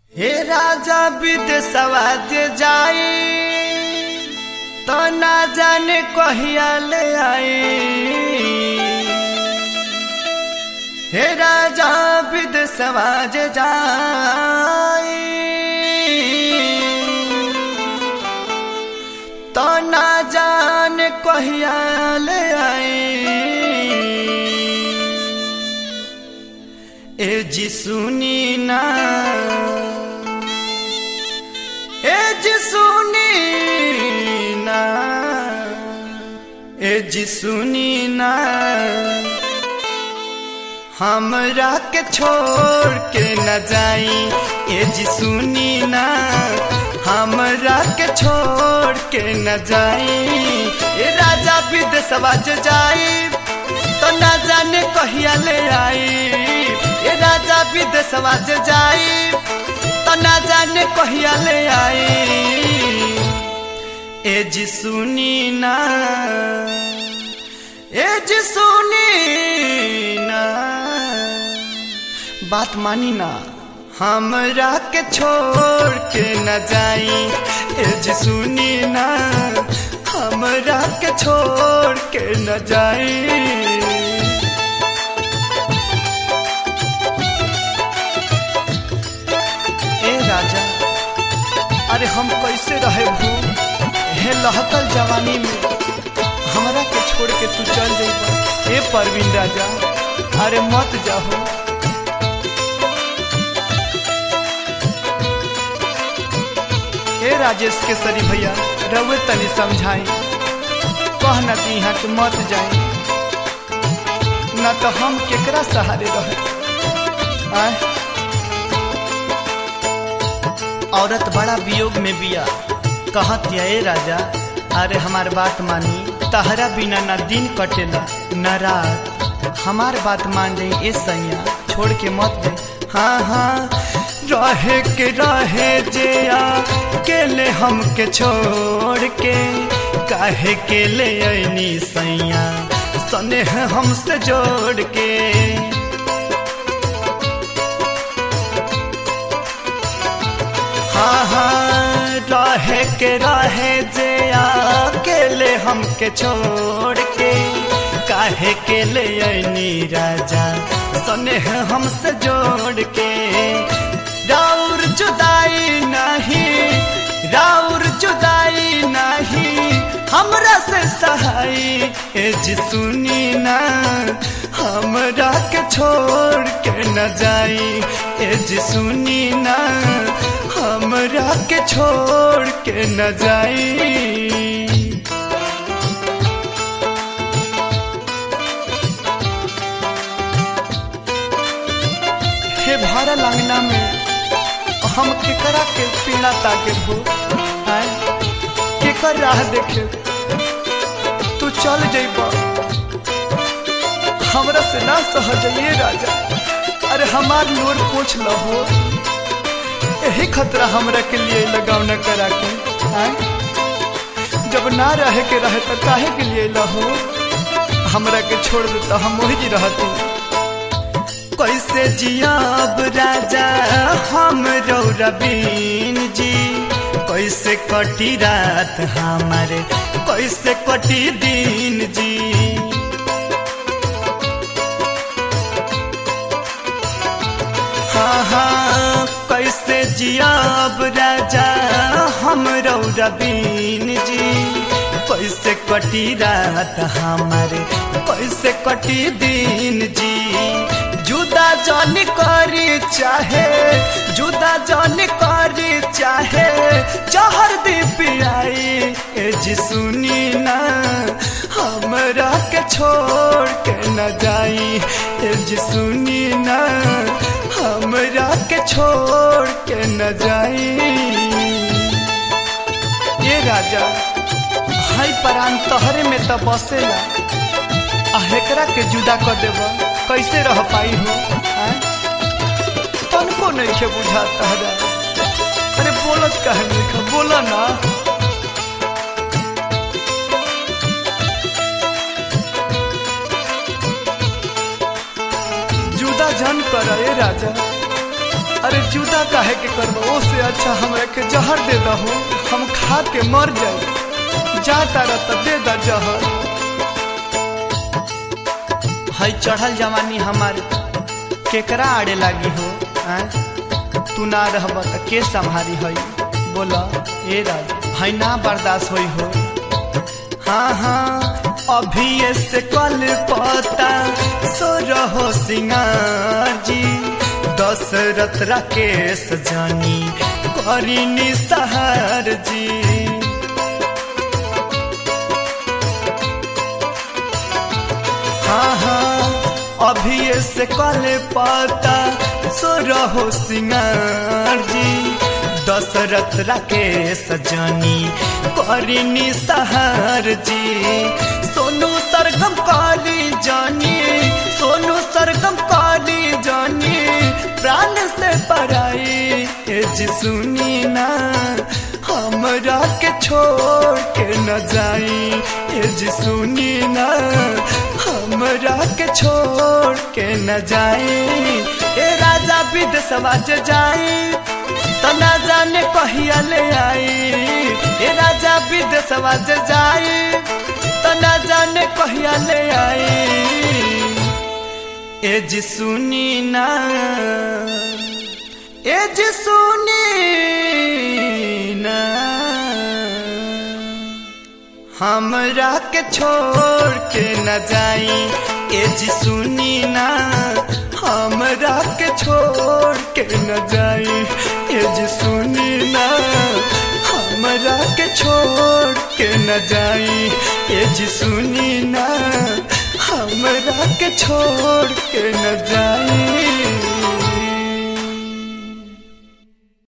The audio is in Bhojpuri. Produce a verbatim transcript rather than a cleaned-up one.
हे राजा विदेशवा जे जाई तो ना जाने कहिया ले आई। हे राजा विदेशवा जे जाई तो ना जाने कहिया ले आई। ए जी सुनी ना, ए जी सुनी ना, ए जी सुनी ना, हमरा के छोड़ के न जाई। ए जी सुनी ना, हमरा के छोड़ के न जाई। ए राजा विदेशवा जे जाई तो न जाने कहिया ले आई। ए राजा विदेशवा जे जाई तो न जाने कहिया ले आई। ए जी सुनी ना, ए जी सुनी ना, बात मानी ना, हमरा के छोड़ के न जाई। ए जी सुनी ना, हमरा के छोड़ के न जाई। राजा अरे हम कैसे रहे भू हे लहकल जवानी में हमरा के छोड़ के तू चल जाइबा। ए परवीन राजा अरे मत जाओ। ए राजेश केसरी भैया रउए तनी समझाई, कह न दी यहाँ के मत जाए, न तो हम केकरा सहारे रहे। आए औरत बड़ा वियोग में बिया, कहत या ए राजा अरे हमार बात मानी, तहरा बिना न दिन कटेला न रात, हमार बात मान जाई। ए सैया छोड़ के मत दे। हाँ हाँ रहे के रहे जे अकेले हमके छोड़ के, काहे के ले ऐनी सैया स्नेह हमसे जोड़ के। हाँ हाँ रहे के रहे जे अकेले हमके छोड़ के, काहे के ले ऐनी राजा स्नेह हमसे जोड़ के। राउर जुदाई नहीं, राउर जुदाई नहीं हमरा से सहाई। ए जी सुनी ना, हमरा के छोड़ के न जाई। ए जी सुनी ना, हमरा के छोड़ के न जाई। हे भारा लांगना में हम केकरा के पीड़ा ताके हो, केकर राह देखे तू चल जाइबा, हमरा से ना सह जाइए राजा। अरे हमार लोर पूछ लहो, यही खतरा हमरा के लिए लगाव न करा के। जब ना रहे के रहे तो काहे के लिए लहो, हमरा के छोड़ देता हम वही जी रहती। कैसे जियाब राजा हम रौरबीन जी, कैसे कटी रात हमारे, कैसे कटी दिन जी। हाँ हाँ कैसे जियाब राजा हम रौरबीन जी, कैसे कटी रात हमारे, कैसे कटी दिन जी। जुदा जान करी चाहे, जुदा जान करी चाहे जहर दी पियाई। ए जी सुनी ना, हमरा के छोड़ के न जाई। ए जी सुनी ना, हमरा के छोड़ के न जाई। ये राजा हाई परान तहरे में तो बसेला, हेकरा के जुदा कर देबा कैसे रह पाई हो। तनको नहीं के बुझाता है। अरे बोलत काहे नहीं, बोला ना। जुदा जन कर राजा, अरे जुदा काहे के करबो, ओसे अच्छा हमरा के जहर दे दहो, हम खा के मर जाए। जा तारा त दे दा जहर। हई चढ़ल जवानी हमार केकरा आड़े लागी हो, आ? तू ना रहब त के संभारी हई बोला ए राजा, हई ना बर्दाश्त होई हो। हाँ हाँ अभी से कल पता सो रहो सिंगार जी, दशरथ राकेश जानी करी निसहार जी। हाँ हाँ अभी से कल पता सो रहो सिंगार जी, दशरथ राकेश जानी करी निसहार जी। सोनू सरगम काली जानी, सोनू सरगम काली जानी प्राण से पराई। ए जी सुनी ना हमरा के छोड़ के न जाई, ए जी सुनी ना हमरा के छोड़ के न जाई। ए राजा विदेशवा जाई त ना जाने कहिया ले आई, ए राजा विदेशवा जाई त ना जाने कहिया ले आई। ए जी सुनी ना, ए जी सुनी ना हमरा के छोड़ के न जाई। ए जी सुनी ना हमरा के छोड़ के न जाई। ए जी सुनी ना हमरा के छोड़ के न जाई। ए जी सुनी ना हमरा के छोड़ के न जाई।